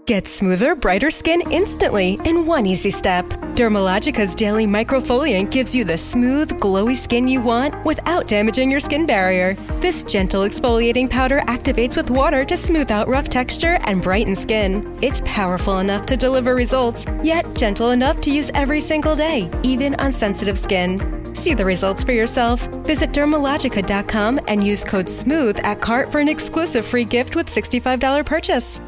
Get smoother, brighter skin instantly in one easy step. Dermalogica's daily microfoliant gives you the smooth, glowy skin you want without damaging your skin barrier. This gentle exfoliating powder activates with water to smooth out rough texture and brighten skin. It's powerful enough to deliver results, yet gentle enough to use every single day, even on sensitive skin. See the results for yourself. Visit Dermalogica.com and use code SMOOTH at cart for an exclusive free gift with $65 purchase.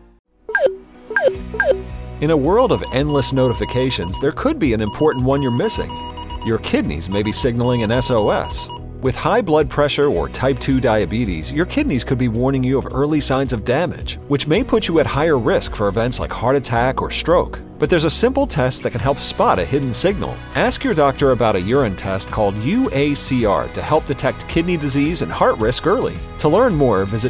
In a world of endless notifications, there could be an important one you're missing. Your kidneys may be signaling an SOS. With high blood pressure or type 2 diabetes, your kidneys could be warning you of early signs of damage, which may put you at higher risk for events like heart attack or stroke. But there's a simple test that can help spot a hidden signal. Ask your doctor about a urine test called UACR to help detect kidney disease and heart risk early. To learn more, visit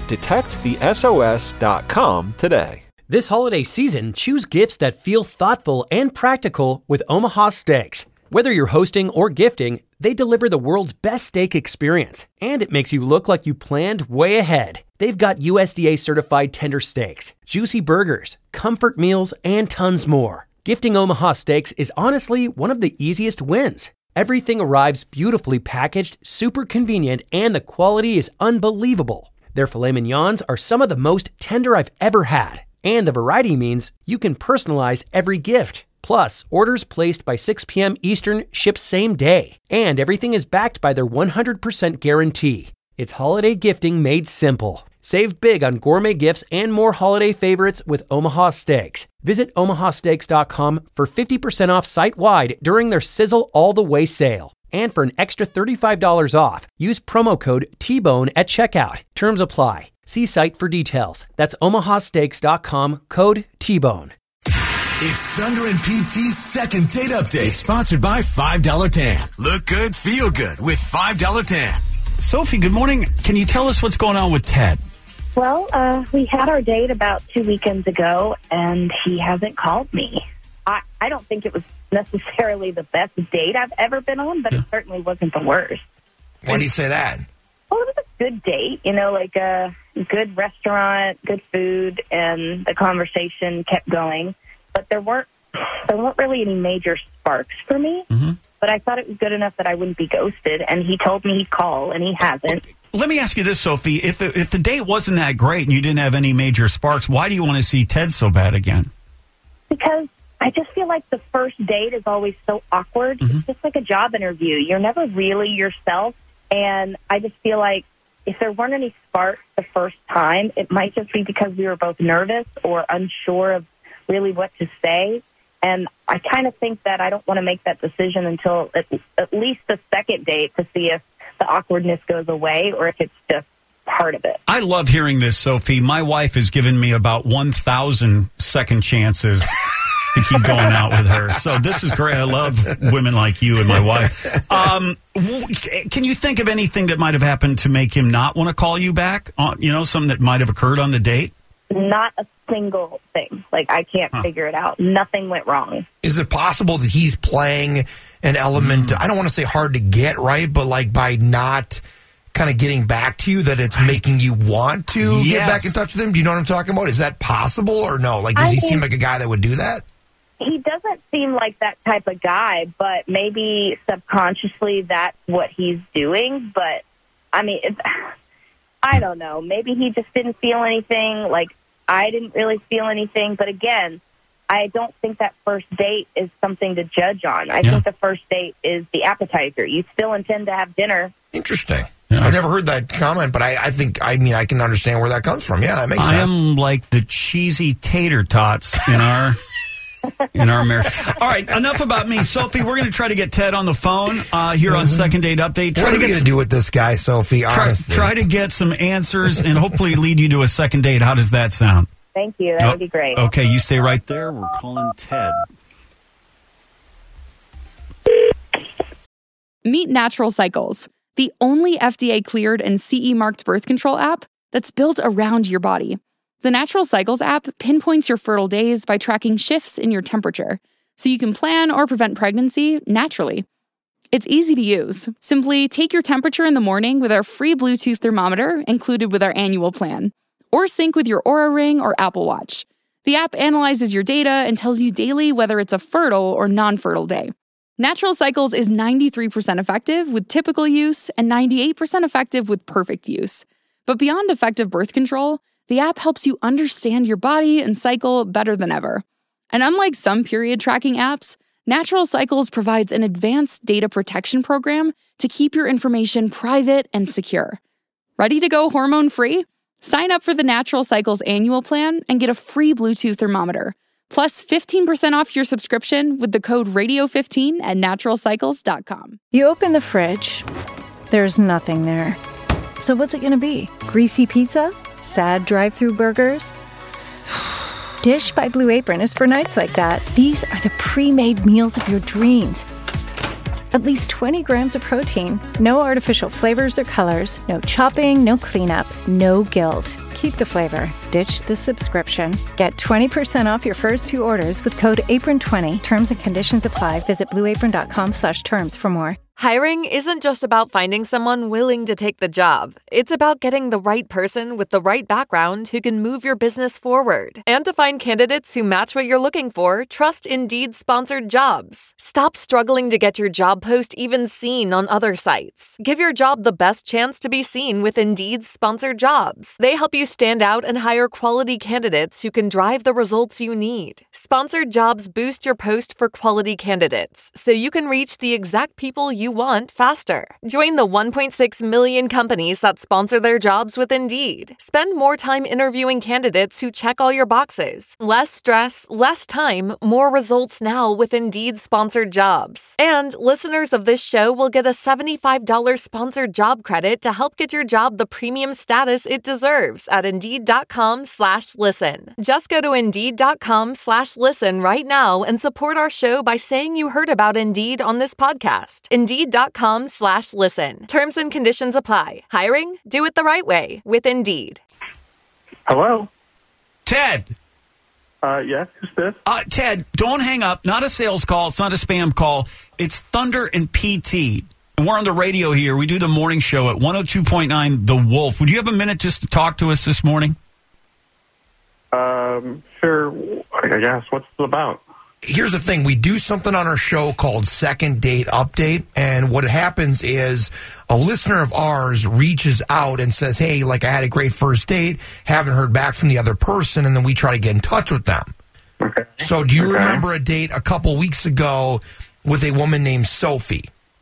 detectthesos.com today. This holiday season, choose gifts that feel thoughtful and practical with Omaha Steaks. Whether you're hosting or gifting, they deliver the world's best steak experience, and it makes you look like you planned way ahead. They've got USDA certified tender steaks, juicy burgers, comfort meals, and tons more. Gifting Omaha Steaks is honestly one of the easiest wins. Everything arrives beautifully packaged, super convenient, and the quality is unbelievable. Their filet mignons are some of the most tender I've ever had. And the variety means you can personalize every gift. Plus, orders placed by 6 p.m. Eastern ship same day. And everything is backed by their 100% guarantee. It's holiday gifting made simple. Save big on gourmet gifts and more holiday favorites with Omaha Steaks. Visit omahasteaks.com for 50% off site-wide during their Sizzle All the Way sale. And for an extra $35 off, use promo code TBONE at checkout. Terms apply. See site for details. That's omahasteaks.com, code TBONE. It's Thunder and PT's second date update, sponsored by $5 Tan. Look good, feel good with $5 Tan. Sophie, good morning. Can you tell us what's going on with Ted? Well, we had our date about 2 weekends ago, and he hasn't called me. I don't think it was necessarily the best date I've ever been on, but it certainly wasn't the worst. Why do you say that? Well, it was a good date, like a good restaurant, good food, and the conversation kept going. But there weren't really any major sparks for me. Mm-hmm. But I thought it was good enough that I wouldn't be ghosted, and he told me he'd call, and he hasn't. Let me ask you this, Sophie. If the date wasn't that great and you didn't have any major sparks, why do you want to see Ted so bad again? Because I just feel like the first date is always so awkward. Mm-hmm. It's just like a job interview. You're never really yourself, and I just feel like if there weren't any sparks the first time, it might just be because we were both nervous or unsure of really what to say. And I kind of think that I don't want to make that decision until at least the second date to see if the awkwardness goes away or if it's just part of it. I love hearing this, Sophie. My wife has given me about 1,000 second chances to keep going out with her. So this is great. I love women like you and my wife. Can you think of anything that might have happened to make him not want to call you back? Something that might have occurred on the date? Not a single thing. I can't figure it out. Nothing went wrong. Is it possible that he's playing an element, I don't want to say hard to get, right? But by not kind of getting back to you, that it's making you want to get back in touch with him? Do you know what I'm talking about? Is that possible or no? Does he seem like a guy that would do that? He doesn't seem like that type of guy, but maybe subconsciously that's what he's doing. But, I don't know. Maybe he just didn't feel anything. I didn't really feel anything. But again, I don't think that first date is something to judge on. I think the first date is the appetizer. You still intend to have dinner. Interesting. Yeah. I've never heard that comment, but I think I can understand where that comes from. Yeah, that makes sense. I am like the cheesy tater tots in our marriage. All right, enough about me. Sophie, we're going to try to get Ted on the phone here on Second Date Update. What are you going to do with this guy, Sophie, honestly? Try to get some answers and hopefully lead you to a second date. How does that sound? Thank you. That would be great. Okay, you stay right there. We're calling Ted. Meet Natural Cycles, the only FDA-cleared and CE-marked birth control app that's built around your body. The Natural Cycles app pinpoints your fertile days by tracking shifts in your temperature, so you can plan or prevent pregnancy naturally. It's easy to use. Simply take your temperature in the morning with our free Bluetooth thermometer included with our annual plan, or sync with your Oura Ring or Apple Watch. The app analyzes your data and tells you daily whether it's a fertile or non-fertile day. Natural Cycles is 93% effective with typical use and 98% effective with perfect use. But beyond effective birth control, the app helps you understand your body and cycle better than ever. And unlike some period tracking apps, Natural Cycles provides an advanced data protection program to keep your information private and secure. Ready to go hormone-free? Sign up for the Natural Cycles annual plan and get a free Bluetooth thermometer, plus 15% off your subscription with the code RADIO15 at naturalcycles.com. You open the fridge, there's nothing there. So what's it going to be? Greasy pizza? Sad drive-thru burgers? Dish by Blue Apron is for nights like that. These are the pre-made meals of your dreams. At least 20 grams of protein, no artificial flavors or colors, no chopping, no cleanup, no guilt. Keep the flavor. Ditch the subscription. Get 20% off your first 2 orders with code APRON20. Terms and conditions apply. Visit blueapron.com/terms for more. Hiring isn't just about finding someone willing to take the job. It's about getting the right person with the right background who can move your business forward. And to find candidates who match what you're looking for, trust Indeed-sponsored jobs. Stop struggling to get your job post even seen on other sites. Give your job the best chance to be seen with Indeed-sponsored jobs. They help you stand out and hire quality candidates who can drive the results you need. Sponsored jobs boost your post for quality candidates, so you can reach the exact people you want faster. Join the 1.6 million companies that sponsor their jobs with Indeed. Spend more time interviewing candidates who check all your boxes. Less stress, less time, more results now with Indeed sponsored jobs. And listeners of this show will get a $75 sponsored job credit to help get your job the premium status it deserves at Indeed.com/listen. Just go to Indeed.com/listen right now and support our show by saying you heard about Indeed on this podcast. Indeed.com/listen. Terms and conditions apply. Hiring? Do it the right way with Indeed. Hello? Ted. Yes, who's this? Ted, don't hang up. Not a sales call. It's not a spam call. It's Thunder and PT. And we're on the radio here. We do the morning show at 102.9 The Wolf. Would you have a minute just to talk to us this morning? Sure. I guess. What's it about? Here's the thing. We do something on our show called Second Date Update. And what happens is a listener of ours reaches out and says, hey, like I had a great first date, haven't heard back from the other person, and then we try to get in touch with them. Okay. So do you remember a date a couple weeks ago with a woman named Sophie?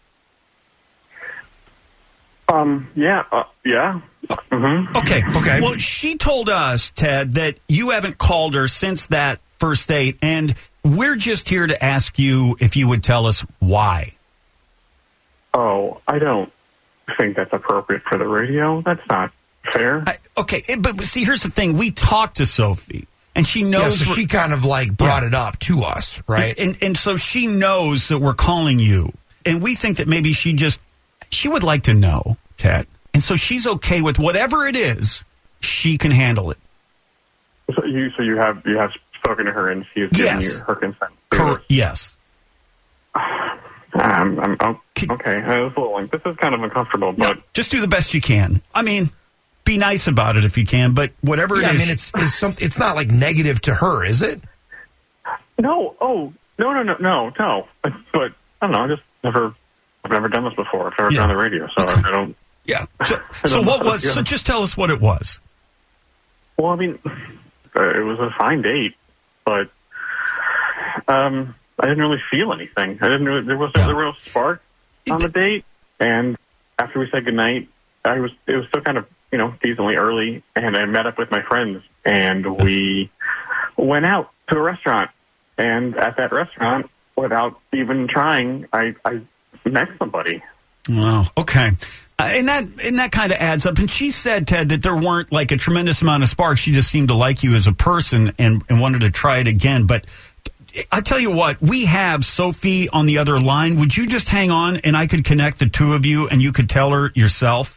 Yeah. Yeah. Mm-hmm. Okay. Well, she told us, Ted, that you haven't called her since that first date, and we're just here to ask you if you would tell us why. Oh, I don't think that's appropriate for the radio. That's not fair. Okay, but see, here's the thing. We talked to Sophie, and she knows... Yeah, so she kind of like brought it up to us, right? And so she knows that we're calling you, and we think that maybe she would like to know, Ted. And so she's okay with whatever it is, she can handle it. So you have spoken to her and she has given you her consent. Yes. I'm okay. This is kind of uncomfortable, but just do the best you can. I mean, be nice about it if you can, but whatever it is. I mean, it's not like negative to her, is it? No. Oh, no. But I don't know. I've never done this before. I've never been on the radio, so I don't. Yeah. So what was? So just tell us what it was. Well, I mean, it was a fine date, but I didn't really feel anything. There was a real spark on the date, and after we said goodnight, it was still kind of decently early, and I met up with my friends, and we went out to a restaurant, and at that restaurant, without even trying, I met somebody. Wow. Okay. And that kind of adds up. And she said, Ted, that there weren't like a tremendous amount of sparks. She just seemed to like you as a person and wanted to try it again. But I tell you what, we have Sophie on the other line. Would you just hang on and I could connect the two of you and you could tell her yourself?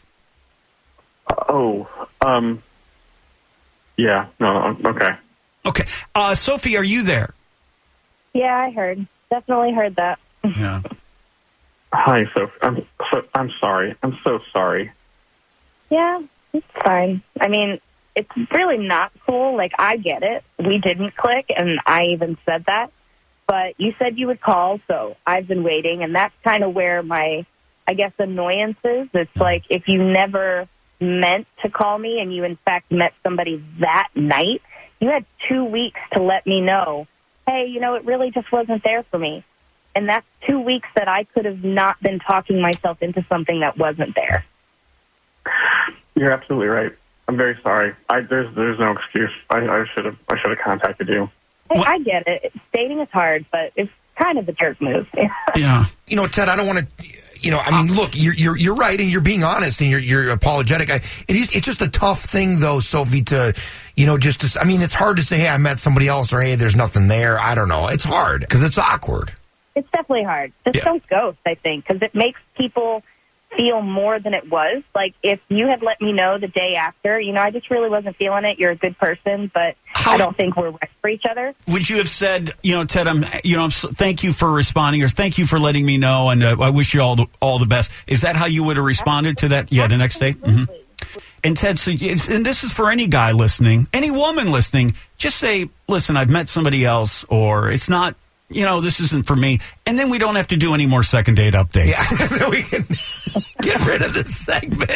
Yeah. No. Okay. Okay. Sophie, are you there? Yeah, I heard. Definitely heard that. Yeah. Hi, Sophie. I'm sorry. I'm so sorry. Yeah, it's fine. I mean, it's really not cool. Like, I get it. We didn't click, and I even said that. But you said you would call, so I've been waiting, and that's kind of where my, I guess, annoyance is. It's like if you never meant to call me and you, in fact, met somebody that night, you had 2 weeks to let me know, hey, you know, it really just wasn't there for me. And that's 2 weeks that I could have not been talking myself into something that wasn't there. You're absolutely right. I'm very sorry. There's no excuse. I should have contacted you. Hey, I get it. Dating is hard, but it's kind of a jerk move. Yeah. You know, Ted, I don't want to. You know, I mean, look, you're right, and you're being honest, and you're apologetic. It's just a tough thing, though, Sophie. To, you know, I mean, it's hard to say, hey, I met somebody else, or hey, there's nothing there. I don't know. It's hard because it's awkward. It's definitely hard. Just don't ghost, I think, because it makes people feel more than it was. Like, if you had let me know the day after, you know, I just really wasn't feeling it. You're a good person, but I don't think we're right for each other. Would you have said, you know, Ted, thank you for responding, or thank you for letting me know, and I wish you all the best. Is that how you would have responded to that? Yeah, the next day? Mm-hmm. And Ted, and this is for any guy listening, any woman listening, just say, listen, I've met somebody else, or it's not, you know, this isn't for me. And then we don't have to do any more second date updates. Yeah, we can get rid of this segment.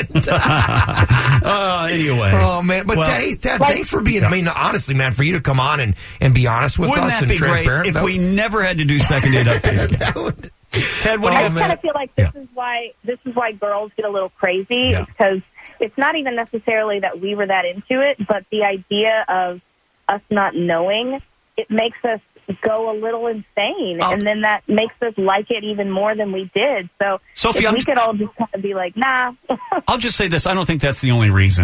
Anyway. Oh, man. But Ted, thanks for being, I mean, honestly, man, for you to come on and be honest with us and transparent. Wouldn't that be great if we never had to do second date updates? Ted, what do you have? I kind of feel like this is why girls get a little crazy, because it's not even necessarily that we were that into it, but the idea of us not knowing, it makes us go a little insane, and then that makes us like it even more than we did. So Sophie, we could all just kind of be like, nah. I'll just say this. I don't think that's the only reason.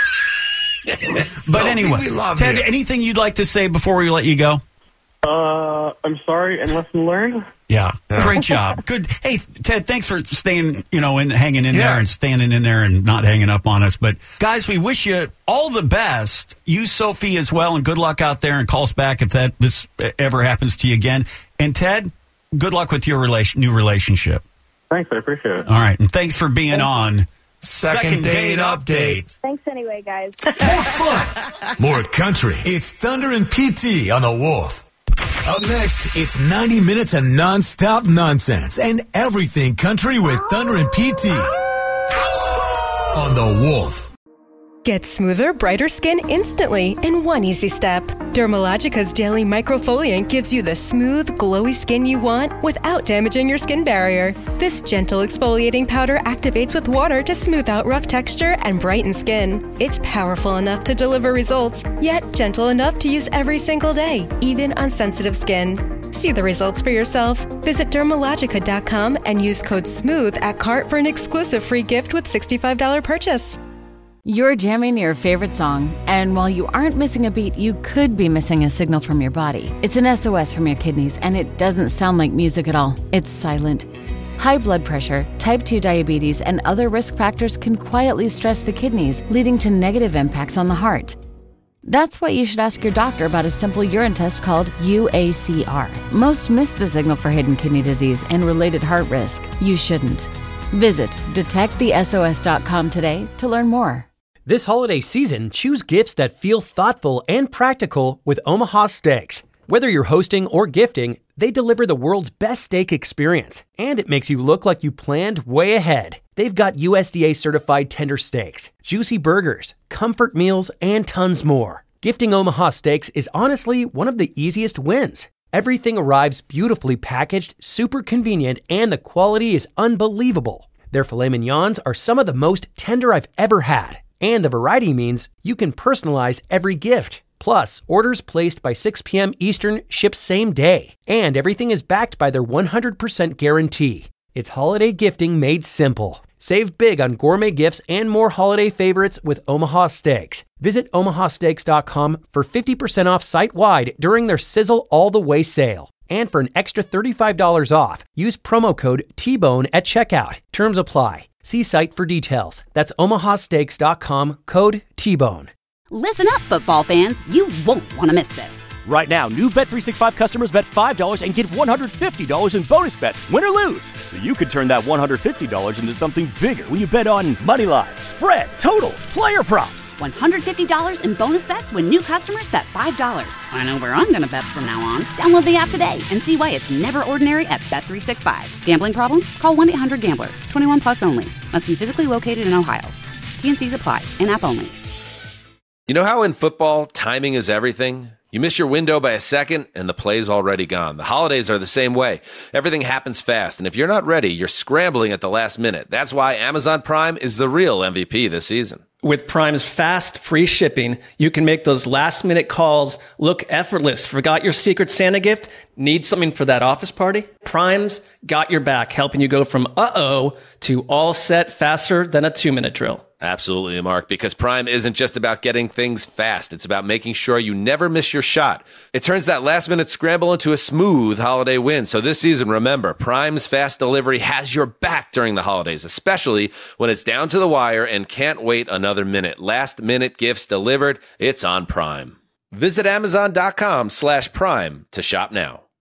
But anyway, Ted, anything you'd like to say before we let you go? I'm sorry, and lesson learned. Yeah, great job. Good. Hey, Ted, thanks for staying, you know, and hanging in there and standing in there and not hanging up on us. But guys, we wish you all the best. You, Sophie, as well, and good luck out there. And call us back if this ever happens to you again. And Ted, good luck with your new relationship. Thanks, I appreciate it. All right, and thanks for being on Second Date Update. Thanks anyway, guys. More fun, more country. It's Thunder and PT on the Wolf. Up next, it's 90 minutes of nonstop nonsense and everything country with Thunder and PT on the Wolf. Get smoother, brighter skin instantly in one easy step. Dermalogica's Daily Microfoliant gives you the smooth, glowy skin you want without damaging your skin barrier. This gentle exfoliating powder activates with water to smooth out rough texture and brighten skin. It's powerful enough to deliver results, yet gentle enough to use every single day, even on sensitive skin. See the results for yourself. Visit Dermalogica.com and use code SMOOTH at cart for an exclusive free gift with $65 purchase. You're jamming your favorite song, and while you aren't missing a beat, you could be missing a signal from your body. It's an SOS from your kidneys, and it doesn't sound like music at all. It's silent. High blood pressure, type 2 diabetes, and other risk factors can quietly stress the kidneys, leading to negative impacts on the heart. That's why you should ask your doctor about a simple urine test called UACR. Most miss the signal for hidden kidney disease and related heart risk. You shouldn't. Visit detectthesos.com today to learn more. This holiday season, choose gifts that feel thoughtful and practical with Omaha Steaks. Whether you're hosting or gifting, they deliver the world's best steak experience, and it makes you look like you planned way ahead. They've got USDA certified tender steaks, juicy burgers, comfort meals, and tons more. Gifting Omaha Steaks is honestly one of the easiest wins. Everything arrives beautifully packaged, super convenient, and the quality is unbelievable. Their filet mignons are some of the most tender I've ever had. And the variety means you can personalize every gift. Plus, orders placed by 6 p.m. Eastern ship same day. And everything is backed by their 100% guarantee. It's holiday gifting made simple. Save big on gourmet gifts and more holiday favorites with Omaha Steaks. Visit omahasteaks.com for 50% off site-wide during their Sizzle All the Way sale. And for an extra $35 off, use promo code TBONE at checkout. Terms apply. See site for details. That's omahasteaks.com, code TBONE. Listen up, football fans. You won't want to miss this. Right now, new Bet365 customers bet $5 and get $150 in bonus bets, win or lose. So you could turn that $150 into something bigger when you bet on money line, spread, totals, player props. $150 in bonus bets when new customers bet $5. I know where I'm going to bet from now on. Download the app today and see why it's never ordinary at Bet365. Gambling problem? Call 1-800-GAMBLER. 21 plus only. Must be physically located in Ohio. T&Cs apply. In-app only. You know how in football, timing is everything? You miss your window by a second, and the play's already gone. The holidays are the same way. Everything happens fast, and if you're not ready, you're scrambling at the last minute. That's why Amazon Prime is the real MVP this season. With Prime's fast, free shipping, you can make those last-minute calls look effortless. Forgot your Secret Santa gift? Need something for that office party? Prime's got your back, helping you go from uh-oh to all set faster than a 2-minute drill. Absolutely, Mark, because Prime isn't just about getting things fast. It's about making sure you never miss your shot. It turns that last-minute scramble into a smooth holiday win. So this season, remember, Prime's fast delivery has your back during the holidays, especially when it's down to the wire and can't wait another minute. Last-minute gifts delivered. It's on Prime. Visit Amazon.com/Prime to shop now.